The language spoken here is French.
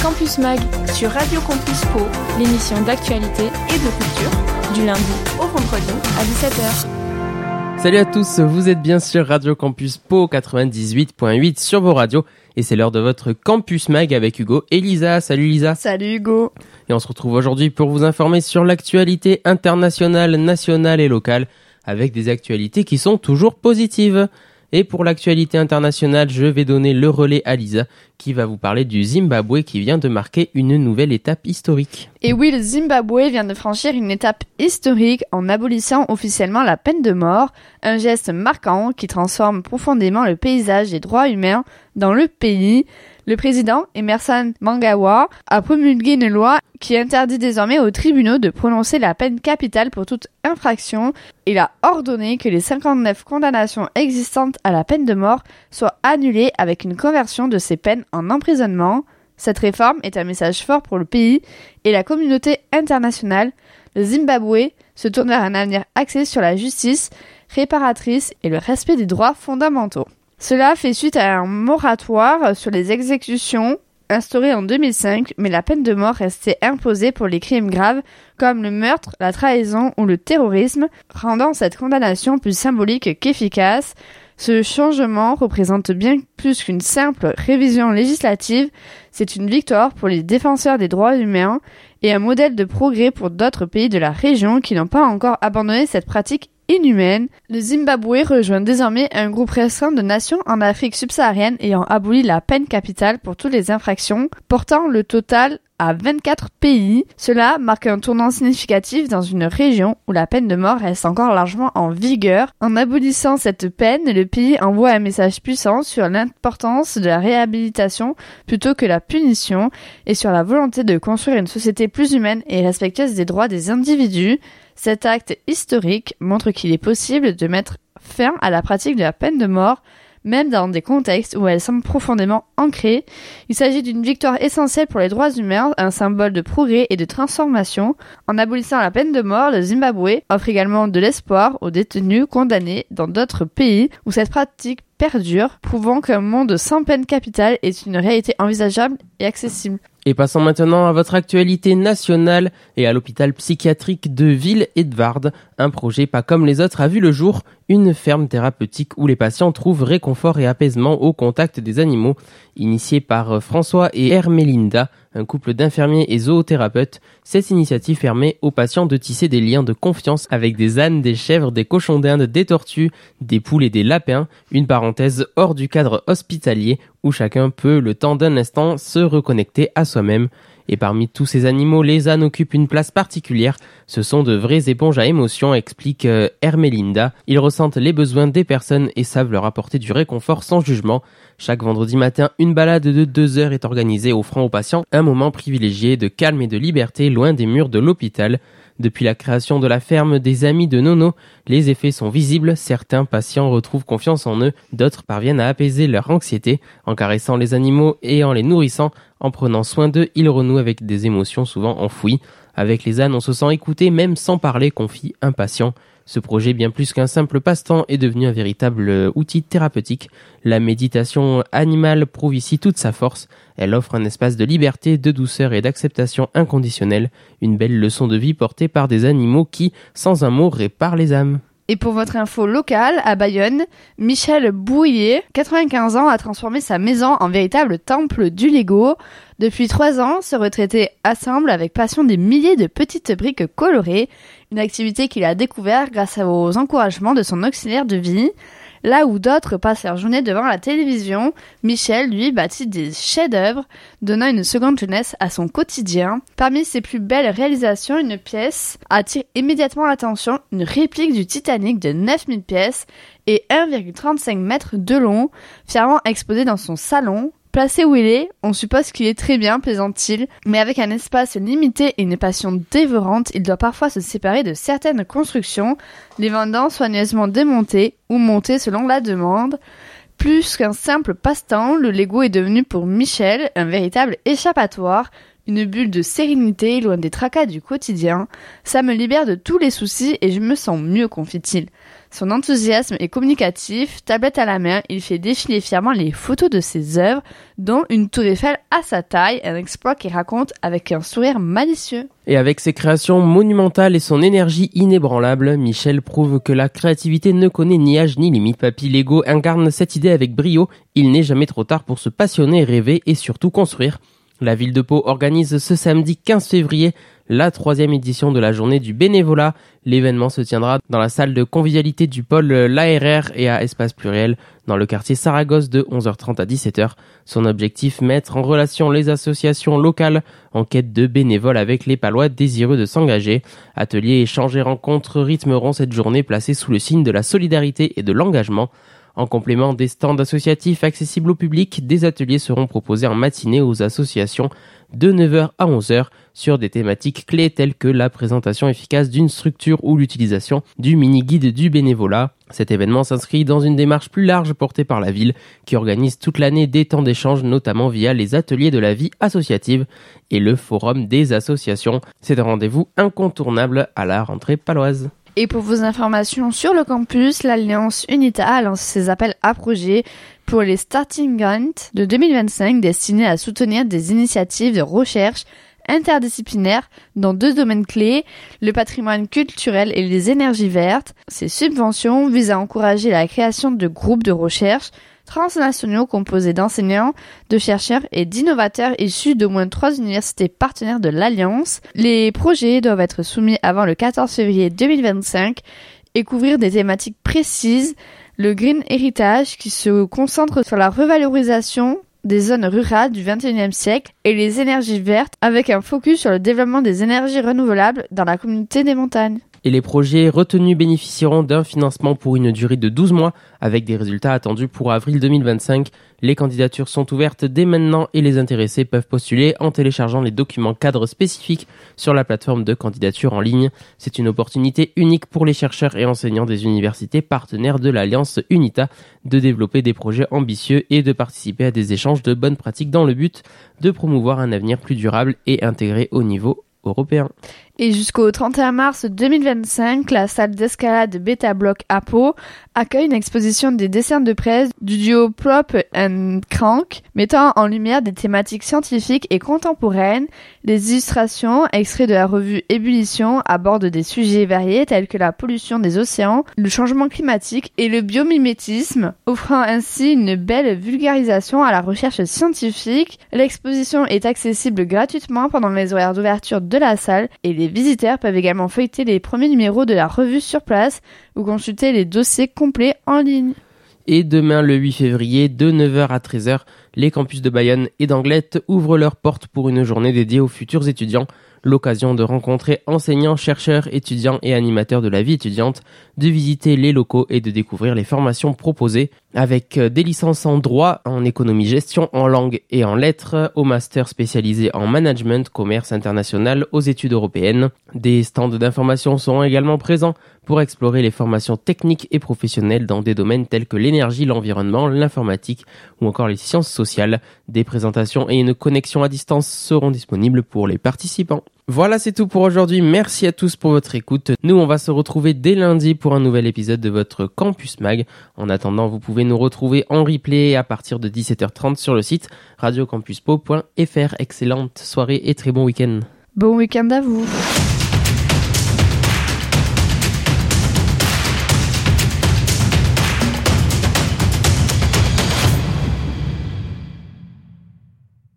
Campus Mag sur Radio Campus Pau, l'émission d'actualité et de culture, du lundi au vendredi à 17h. Salut à tous, vous êtes bien sur Radio Campus Pau 98.8 sur vos radios et c'est l'heure de votre Campus Mag avec Hugo et Lisa. Salut Lisa. Salut Hugo. Et on se retrouve aujourd'hui pour vous informer sur l'actualité internationale, nationale et locale avec des actualités qui sont toujours positives. Et pour l'actualité internationale, je vais donner le relais à Lisa qui va vous parler du Zimbabwe qui vient de marquer une nouvelle étape historique. Et oui, le Zimbabwe vient de franchir une étape historique en abolissant officiellement la peine de mort, un geste marquant qui transforme profondément le paysage des droits humains dans le pays. Le président, Emmerson Mnangagwa, a promulgué une loi qui interdit désormais aux tribunaux de prononcer la peine capitale pour toute infraction. Il a ordonné que les 59 condamnations existantes à la peine de mort soient annulées avec une conversion de ces peines en emprisonnement. Cette réforme est un message fort pour le pays et la communauté internationale. Le Zimbabwe se tourne vers un avenir axé sur la justice réparatrice et le respect des droits fondamentaux. Cela fait suite à un moratoire sur les exécutions instauré en 2005, mais la peine de mort restait imposée pour les crimes graves comme le meurtre, la trahison ou le terrorisme, rendant cette condamnation plus symbolique qu'efficace. Ce changement représente bien plus qu'une simple révision législative, c'est une victoire pour les défenseurs des droits humains et un modèle de progrès pour d'autres pays de la région qui n'ont pas encore abandonné cette pratique inhumaine. Le Zimbabwe rejoint désormais un groupe restreint de nations en Afrique subsaharienne ayant aboli la peine capitale pour toutes les infractions, portant le total à 24 pays. Cela marque un tournant significatif dans une région où la peine de mort reste encore largement en vigueur. En abolissant cette peine, le pays envoie un message puissant sur l'importance de la réhabilitation plutôt que la punition et sur la volonté de construire une société plus humaine et respectueuse des droits des individus. Cet acte historique montre qu'il est possible de mettre fin à la pratique de la peine de mort, même dans des contextes où elle semble profondément ancrée. Il s'agit d'une victoire essentielle pour les droits humains, un symbole de progrès et de transformation. En abolissant la peine de mort, le Zimbabwe offre également de l'espoir aux détenus condamnés dans d'autres pays où cette pratique perdure, prouvant qu'un monde sans peine capitale est une réalité envisageable et accessible. Et passons maintenant à votre actualité nationale et à l'hôpital psychiatrique de Ville-Edvard. Un projet pas comme les autres a vu le jour, une ferme thérapeutique où les patients trouvent réconfort et apaisement au contact des animaux. Initiée par François et Ermelinda, un couple d'infirmiers et zoothérapeutes, cette initiative permet aux patients de tisser des liens de confiance avec des ânes, des chèvres, des cochons d'Inde, des tortues, des poules et des lapins. Une parenthèse hors du cadre hospitalier où chacun peut, le temps d'un instant, se reconnecter à soi-même. Et parmi tous ces animaux, les ânes occupent une place particulière. Ce sont de vraies éponges à émotions, explique Ermelinda. Ils ressentent les besoins des personnes et savent leur apporter du réconfort sans jugement. Chaque vendredi matin, une balade de 2 heures est organisée, offrant aux patients un moment privilégié de calme et de liberté loin des murs de l'hôpital. Depuis la création de la ferme des Amis de Nono, les effets sont visibles. Certains patients retrouvent confiance en eux, d'autres parviennent à apaiser leur anxiété. En caressant les animaux et en les nourrissant, en prenant soin d'eux, ils renouent avec des émotions souvent enfouies. Avec les ânes, on se sent écouté même sans parler, confie un patient. Ce projet, bien plus qu'un simple passe-temps, est devenu un véritable outil thérapeutique. La méditation animale prouve ici toute sa force. Elle offre un espace de liberté, de douceur et d'acceptation inconditionnelle. Une belle leçon de vie portée par des animaux qui, sans un mot, réparent les âmes. Et pour votre info locale, à Bayonne, Michel Bouillet, 95 ans, a transformé sa maison en véritable temple du Lego. Depuis 3 ans, ce retraité assemble avec passion des milliers de petites briques colorées, une activité qu'il a découvert grâce aux encouragements de son auxiliaire de vie. Là où d'autres passent leur journée devant la télévision, Michel, lui, bâtit des chefs-d'œuvre, donnant une seconde jeunesse à son quotidien. Parmi ses plus belles réalisations, une pièce attire immédiatement l'attention, une réplique du Titanic de 9000 pièces et 1,35 mètres de long, fièrement exposée dans son salon. Placé où il est, on suppose qu'il est très bien, plaisante-t-il, mais avec un espace limité et une passion dévorante, il doit parfois se séparer de certaines constructions, les vendant soigneusement démontées ou montées selon la demande. Plus qu'un simple passe-temps, le Lego est devenu pour Michel un véritable échappatoire, une bulle de sérénité loin des tracas du quotidien. Ça me libère de tous les soucis et je me sens mieux, confie-t-il. Son enthousiasme est communicatif, tablette à la main, il fait défiler fièrement les photos de ses œuvres, dont une tour Eiffel à sa taille, un exploit qu'il raconte avec un sourire malicieux. Et avec ses créations monumentales et son énergie inébranlable, Michel prouve que la créativité ne connaît ni âge ni limite. Papy Lego incarne cette idée avec brio. Il n'est jamais trop tard pour se passionner, rêver et surtout construire. La ville de Pau organise ce samedi 15 février la 3e édition de la journée du bénévolat. L'événement se tiendra dans la salle de convivialité du pôle l'ARR et à Espace Pluriel dans le quartier Saragosse de 11h30 à 17h. Son objectif, mettre en relation les associations locales en quête de bénévoles avec les Palois désireux de s'engager. Ateliers, échanges et rencontres rythmeront cette journée placée sous le signe de la solidarité et de l'engagement. En complément des stands associatifs accessibles au public, des ateliers seront proposés en matinée aux associations de 9h à 11h sur des thématiques clés telles que la présentation efficace d'une structure ou l'utilisation du mini-guide du bénévolat. Cet événement s'inscrit dans une démarche plus large portée par la ville qui organise toute l'année des temps d'échange, notamment via les ateliers de la vie associative et le forum des associations. C'est un rendez-vous incontournable à la rentrée paloise. Et pour vos informations sur le campus, l'Alliance UNITA a lancé ses appels à projets pour les Starting Grants de 2025 destinés à soutenir des initiatives de recherche interdisciplinaires dans 2 domaines clés, le patrimoine culturel et les énergies vertes. Ces subventions visent à encourager la création de groupes de recherche transnationaux composés d'enseignants, de chercheurs et d'innovateurs issus d'au moins 3 universités partenaires de l'Alliance. Les projets doivent être soumis avant le 14 février 2025 et couvrir des thématiques précises, le Green Heritage qui se concentre sur la revalorisation des zones rurales du XXIe siècle et les énergies vertes avec un focus sur le développement des énergies renouvelables dans la communauté des montagnes. Et les projets retenus bénéficieront d'un financement pour une durée de 12 mois avec des résultats attendus pour avril 2025. Les candidatures sont ouvertes dès maintenant et les intéressés peuvent postuler en téléchargeant les documents cadres spécifiques sur la plateforme de candidature en ligne. C'est une opportunité unique pour les chercheurs et enseignants des universités partenaires de l'Alliance UNITA de développer des projets ambitieux et de participer à des échanges de bonnes pratiques dans le but de promouvoir un avenir plus durable et intégré au niveau européen. Et jusqu'au 31 mars 2025, la salle d'escalade Beta Block à Pau accueille une exposition des dessins de presse du duo Plop and Crank, mettant en lumière des thématiques scientifiques et contemporaines. Les illustrations, extraits de la revue Ébullition, abordent des sujets variés tels que la pollution des océans, le changement climatique et le biomimétisme, offrant ainsi une belle vulgarisation à la recherche scientifique. L'exposition est accessible gratuitement pendant les horaires d'ouverture de la salle et les visiteurs peuvent également feuilleter les premiers numéros de la revue sur place ou consulter les dossiers complets en ligne. Et demain, le 8 février, de 9h à 13h, les campus de Bayonne et d'Anglet ouvrent leurs portes pour une journée dédiée aux futurs étudiants. L'occasion de rencontrer enseignants, chercheurs, étudiants et animateurs de la vie étudiante, de visiter les locaux et de découvrir les formations proposées avec des licences en droit, en économie-gestion, en langue et en lettres, au master spécialisé en management, commerce international, aux études européennes. Des stands d'information seront également présents pour explorer les formations techniques et professionnelles dans des domaines tels que l'énergie, l'environnement, l'informatique ou encore les sciences sociales. Des présentations et une connexion à distance seront disponibles pour les participants. Voilà, c'est tout pour aujourd'hui. Merci à tous pour votre écoute. Nous, on va se retrouver dès lundi pour un nouvel épisode de votre Campus Mag. En attendant, vous pouvez nous retrouver en replay à partir de 17h30 sur le site radiocampuspo.fr. Excellente soirée et très bon week-end. Bon week-end à vous.